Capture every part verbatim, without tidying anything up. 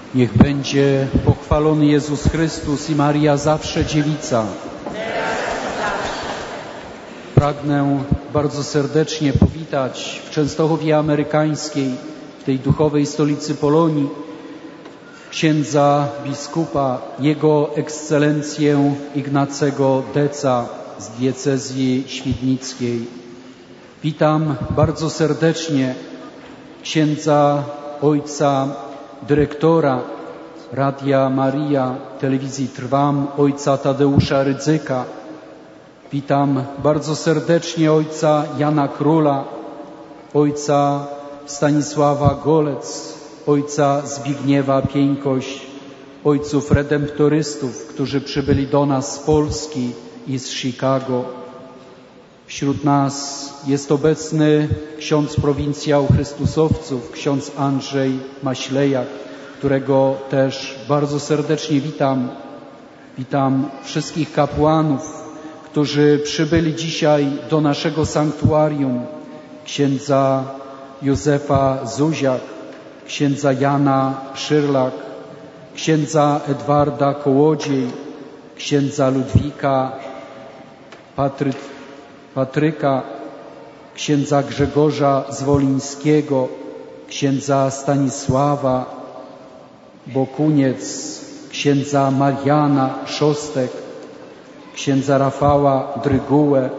Niech będzie pochwalony Jezus Chrystus i Maria zawsze dziewica. Pragnę bardzo serdecznie powitać w Częstochowie Amerykańskiej, w tej duchowej stolicy Polonii, księdza biskupa, Jego Ekscelencję Ignacego Deca z diecezji świdnickiej. Witam bardzo serdecznie księdza ojca dyrektora Radia Maria, telewizji Trwam, ojca Tadeusza Rydzyka. Witam bardzo serdecznie ojca Jana Króla, ojca Stanisława Golec, ojca Zbigniewa Pieńkoś, ojców redemptorystów, którzy przybyli do nas z Polski i z Chicago. Wśród nas jest obecny ksiądz prowincjał Chrystusowców, ksiądz Andrzej Maślejak, którego też bardzo serdecznie witam. Witam wszystkich kapłanów, którzy przybyli dzisiaj do naszego sanktuarium, księdza Józefa Zuziak, księdza Jana Szyrlak, księdza Edwarda Kołodziej, księdza Ludwika Patry, Patryka, księdza Grzegorza Zwolińskiego, księdza Stanisława Bokuniec, księdza Mariana Szostek, księdza Rafała Drygułę,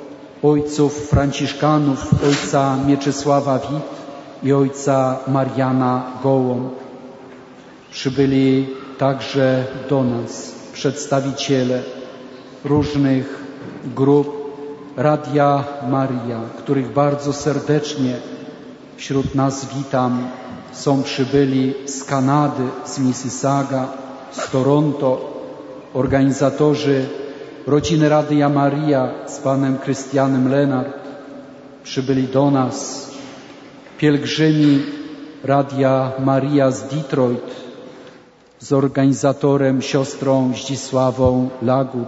ojców franciszkanów, ojca Mieczysława Wit i ojca Mariana Gołąb. Przybyli także do nas przedstawiciele różnych grup Radia Maria, których bardzo serdecznie wśród nas witam. Są przybyli z Kanady, z Mississauga, z Toronto, organizatorzy rodziny Radia Maria z panem Krystianem Lenart. Przybyli do nas pielgrzymi Radia Maria z Detroit z organizatorem siostrą Zdzisławą Lagut.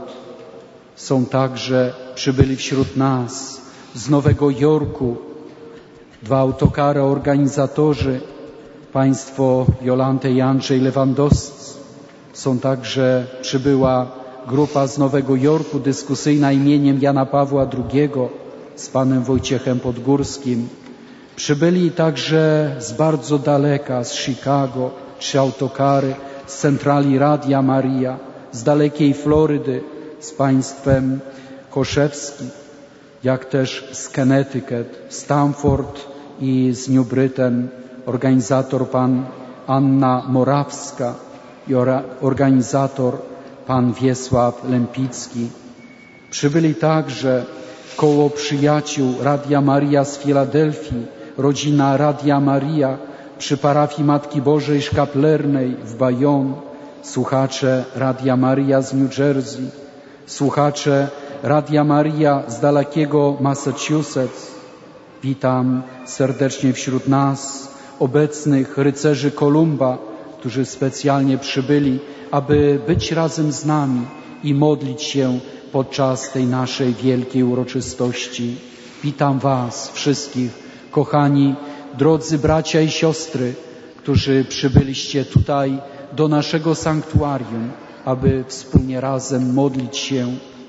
Są także przybyli wśród nas z Nowego Jorku dwa autokary organizatorzy, państwo Jolanta i Andrzej Lewandowscy. Są także przybyła grupa z Nowego Jorku dyskusyjna imieniem Jana Pawła drugiego z panem Wojciechem Podgórskim. Przybyli także z bardzo daleka, z Chicago, trzy autokary z centrali Radia Maria, z dalekiej Florydy, z państwem Koszewskim, jak też z Connecticut, Stamford i z New Britain, organizator pan Anna Morawska i organizator pan Wiesław Lempicki. Przybyli także koło przyjaciół Radia Maria z Filadelfii, rodzina Radia Maria przy parafii Matki Bożej Szkaplernej w Bayonne, słuchacze Radia Maria z New Jersey, słuchacze Radia Maria z dalekiego Massachusetts. Witam serdecznie wśród nas obecnych rycerzy Kolumba, którzy specjalnie przybyli, aby być razem z nami i modlić się podczas tej naszej wielkiej uroczystości. Witam was wszystkich, kochani, drodzy bracia i siostry, którzy przybyliście tutaj do naszego sanktuarium, aby wspólnie razem modlić się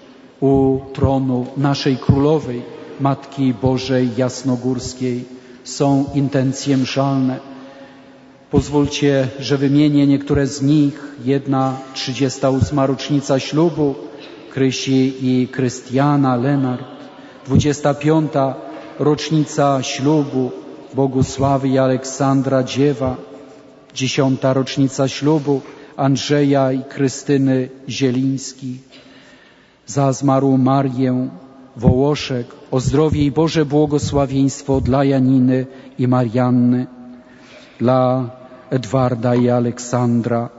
u tronu naszej Królowej, Matki Bożej Jasnogórskiej. Są intencje mszalne. Pozwólcie, że wymienię niektóre z nich. Jedna, trzydziesta ósma rocznica ślubu Krysi i Krystiana Lenart. Dwudziesta piąta rocznica ślubu Bogusławy i Aleksandra Dziewa. Dziesiąta rocznica ślubu Andrzeja i Krystyny Zielińskich. Za zmarłą Marię Wołoszek, o zdrowie i Boże błogosławieństwo dla Janiny i Marianny, dla Edwarda i Aleksandra,